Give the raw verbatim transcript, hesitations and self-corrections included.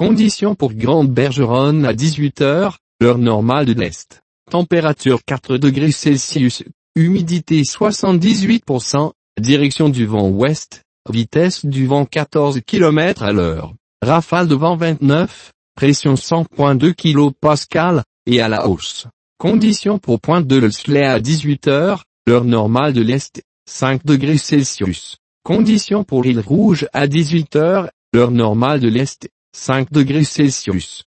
Conditions pour Grande-Bergeronne à dix-huit heures, heure normale de l'Est. Température quatre degrés Celsius, humidité soixante-dix-huit pour cent, direction du vent ouest, vitesse du vent quatorze kilomètres à l'heure, rafale de vent vingt-neuf, pression cent virgule deux kilopascales, et à la hausse. Conditions pour Pointe de l'Elsley à dix-huit heures, heure normale de l'Est, cinq degrés Celsius. Conditions pour l'île Rouge à dix-huit heures, heure normale de l'Est, cinq degrés Celsius.